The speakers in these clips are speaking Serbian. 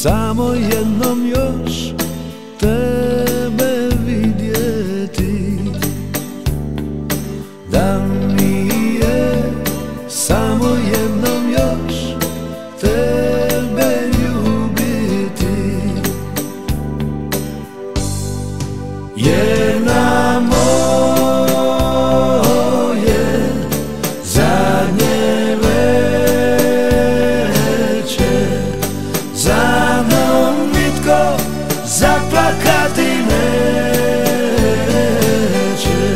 samo jednom još tebe vidjeti, da mi je samo jednom još tebe ljubiti, jer na moje zadnje večer za mnom nitko zaplakati neće,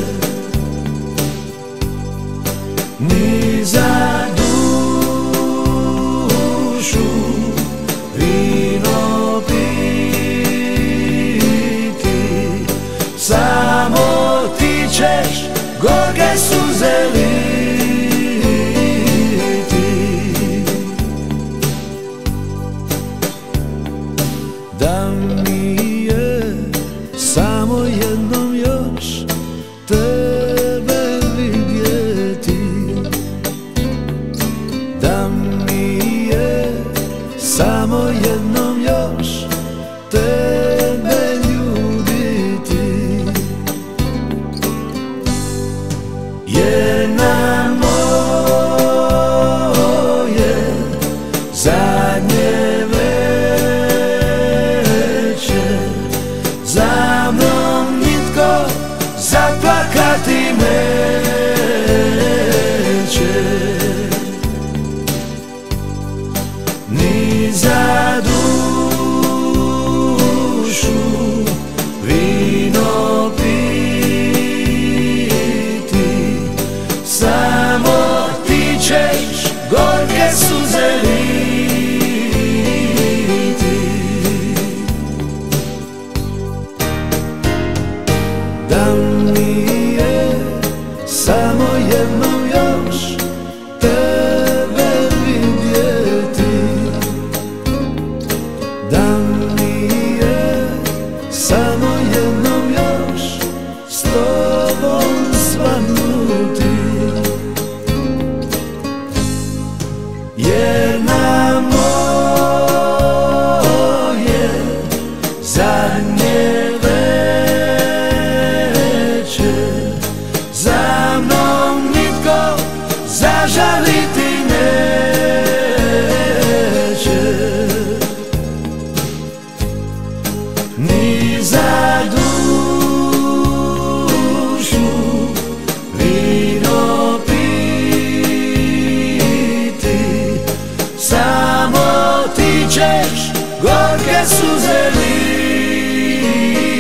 ni za dušu vino piti, samo ti ćeš gorke suze liti, da mi je samo jednom još tebe vidjeti, da mi je samo jednom još tebe ljubiti, jer na moje zadnje večer za mnom nitko zaplakati neće, ni za dušu vino piti, samo ti ćeš gorke suze liti, da mi je samo jednom još tebe vidjeti, da mi je samo jednom još s tobom svanuti, jer na moje zadnje večer za mnom nitko zažaliti neće, ni za dušu vino piti, samo ti ćeš gorke suze liti.